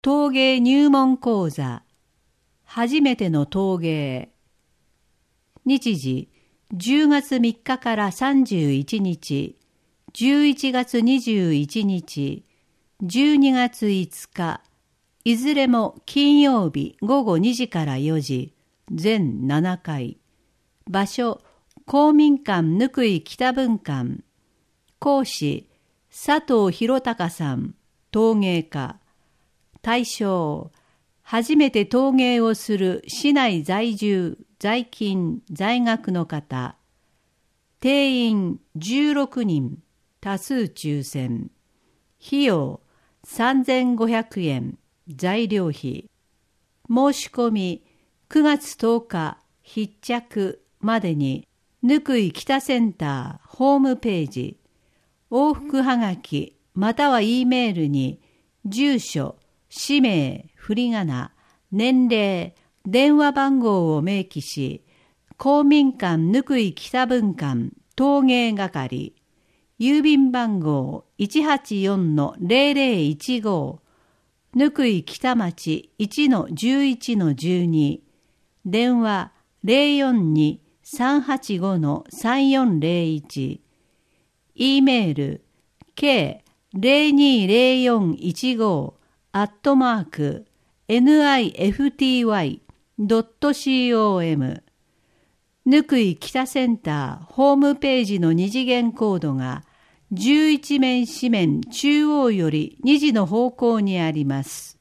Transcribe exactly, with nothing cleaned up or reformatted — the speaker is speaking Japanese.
陶芸入門講座、初めての陶芸。日時、じゅうがつみっかからさんじゅういちにち、じゅういちがつにじゅういちにち、じゅうにがついつか、いずれも金曜日ごごにじからよじ、全ななかい。場所、公民館ぬくい北分館。講師、佐藤博隆さん、陶芸家。対象、初めて陶芸をする市内在住、在勤、在学の方。定員じゅうろくにん、多数抽選。費用さんぜんごひゃくえん、材料費。申し込みくがつとおか必着までに、ぬくい北センターホームページ、往復はがきまたは E メールに、住所、氏名、振り仮名、年齢、電話番号を明記し、公民館ぬくい北分館陶芸係、郵便番号 いちはちよんのぜろぜろいちご、ぬくい北町 いちのじゅういちのじゅうに、電話 ゼロよんに さんはちごのさんよんゼロいち、E メール ケーゼロにゼロよんいちごアットマーク ニフティーワイドットコム、ぬくい北センターホームページの二次元コードがじゅういちめん紙面中央よりにじの方向にあります。